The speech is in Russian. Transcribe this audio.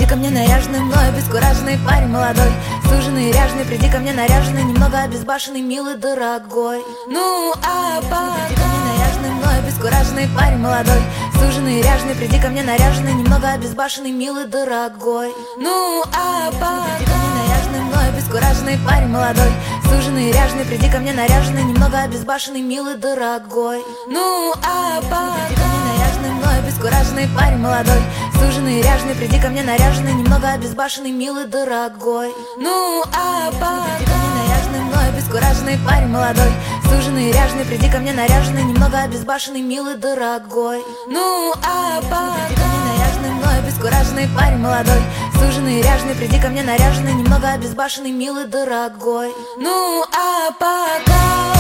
ко мне наряженный, мной обескураженный парень молодой. Суженый, ряженый, приди ко мне наряженный, немного обезбашенный, милый, дорогой. Ну, а пока приди ко мне наряженный, мной обескураженный парень молодой. Суженый, ряженый, приди ко мне наряженный, немного обезбашенный, милый, дорогой. Ну, а пока приди ко мне наряженный, мной обескураженный парень молодой. Суженый, ряженый, приди ко мне наряженный, немного обезбашенный, милый, дорогой. Ну, а пока приди ко мне наряженный, мной обескураженный парень молодой. Суженый, ряженый, приди ко мне наряженный, немного обезбашенный, милый, дорогой. Ну, а пока приди ко мне наряженный, мной обескураженный парень молодой. Суженый, ряженый, приди ко мне наряженный, немного обезбашенный, милый, дорогой. Ну, а пока приди ко мне наряженный, мной обескураженный парень молодой. Суженый, ряженый, приди ко мне наряженный, немного обезбашенный, милый, дорогой. Ну, а пока